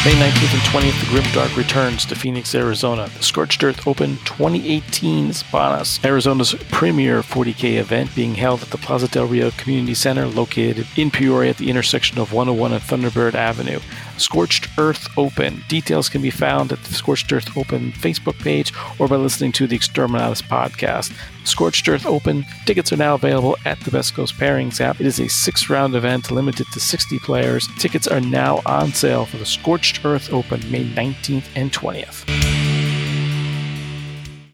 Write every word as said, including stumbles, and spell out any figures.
May nineteenth and twentieth, the Grimdark returns to Phoenix, Arizona. The Scorched Earth Open twenty eighteen is upon us. Arizona's premier forty K event being held at the Plaza del Rio Community Center located in Peoria at the intersection of one oh one and Thunderbird Avenue. Scorched Earth Open. Details can be found at the Scorched Earth Open Facebook page or by listening to the Exterminatus podcast. Scorched Earth Open. Tickets are now available at the Best Coast Pairings app. It is a six-round event limited to sixty players. Tickets are now on sale for the Scorched Earth Open May nineteenth and twentieth.